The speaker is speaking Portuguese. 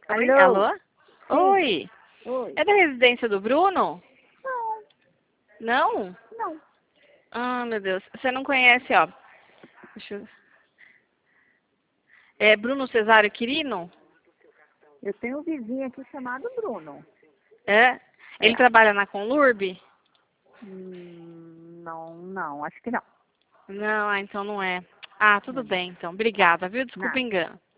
Oi, Alô? alô? Sim. Oi, Oi. é da residência do Bruno? Não, Não? não. Ah, meu Deus. Você não conhece, ó. Deixa eu... É Bruno Cesário Quirino? Eu tenho um vizinho aqui chamado Bruno. É? Ele É. trabalha na Conlurb? Não, não, acho que não. Não, então não é. Ah, tudo Não, bem, então. tá. Obrigada, viu? Desculpa o Nada. engano.